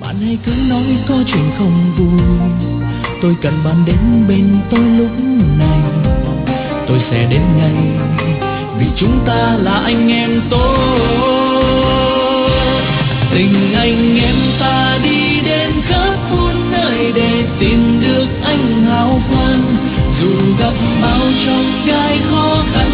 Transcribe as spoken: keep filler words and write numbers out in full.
Bạn hãy cứ nói có chuyện không vui, tôi cần bạn đến bên tôi lúc này. Tôi sẽ đến ngay vì chúng ta là anh em tốt. Tình anh em ta đi đến khắp muôn nơi để tìm được anh hào quang. Dù gặp bao trong gai khó khăn,